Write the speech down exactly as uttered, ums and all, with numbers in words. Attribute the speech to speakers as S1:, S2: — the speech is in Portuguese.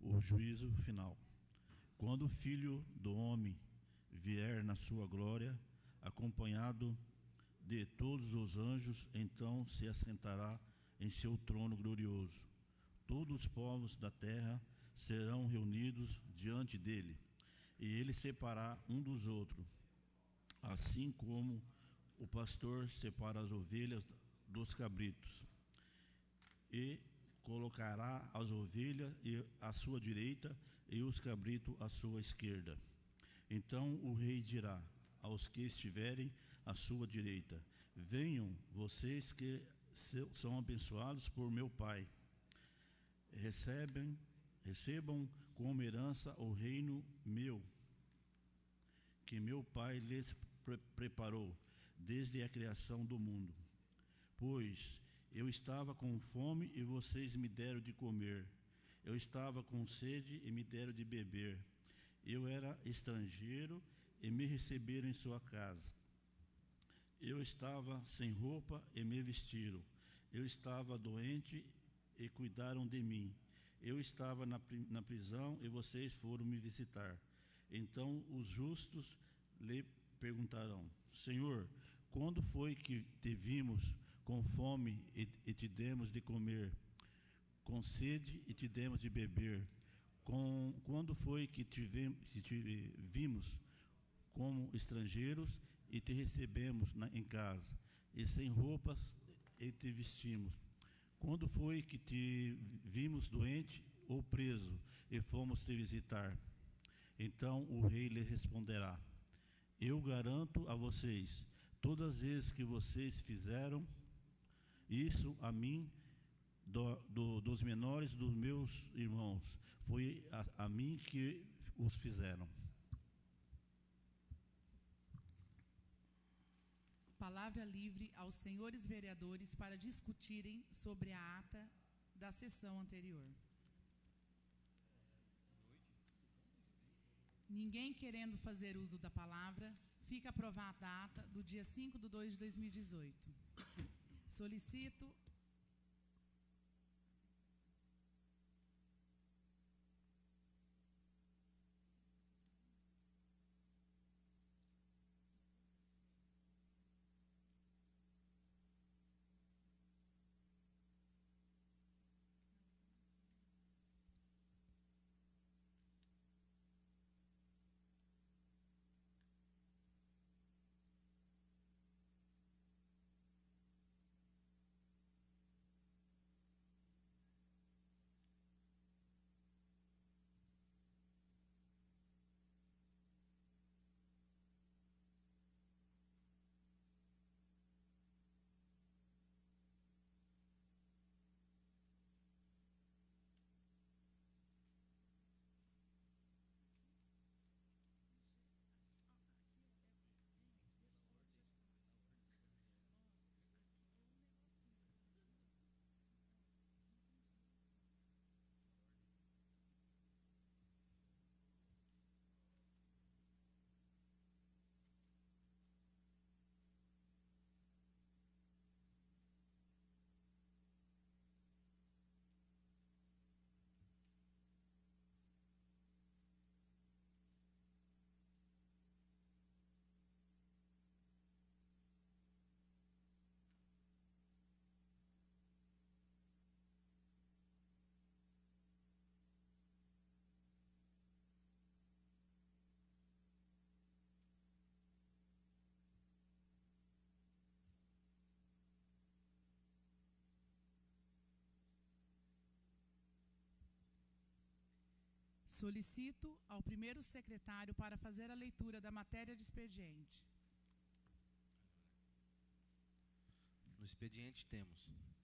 S1: o juízo final. Quando o Filho do Homem vier na sua glória, acompanhado de todos os anjos, então se assentará em seu trono glorioso. Todos os povos da terra serão reunidos diante dele, e ele separará um dos outros, assim como o pastor separa as ovelhas dos cabritos, e colocará as ovelhas à sua direita e os cabritos à sua esquerda. Então o rei dirá aos que estiverem à sua direita: venham, vocês que são abençoados por meu Pai, recebem, recebam como herança o reino meu, que meu Pai lhes pre preparou desde a criação do mundo. Pois eu estava com fome e vocês me deram de comer. Eu estava com sede e me deram de beber. Eu era estrangeiro e me receberam em sua casa. Eu estava sem roupa e me vestiram. Eu estava doente e cuidaram de mim. Eu estava na, na prisão e vocês foram me visitar. Então os justos lhe perguntarão: Senhor, quando foi que te vimos com fome e, e te demos de comer, com sede e te demos de beber? Com, quando foi que te, que te vimos como estrangeiros e te recebemos na, em casa, e sem roupas e te vestimos? Quando foi que te vimos doente ou preso e fomos te visitar? Então o rei lhe responderá: eu garanto a vocês, todas as vezes que vocês fizeram isso a mim, do, do, dos menores dos meus irmãos, foi a, a mim que os fizeram.
S2: Palavra livre aos senhores vereadores para discutirem sobre a ata da sessão anterior. Ninguém querendo fazer uso da palavra, fica aprovada a ata do dia cinco de dois de dois mil e dezoito. Solicito Solicito ao primeiro secretário para fazer a leitura da matéria de expediente.
S3: No expediente temos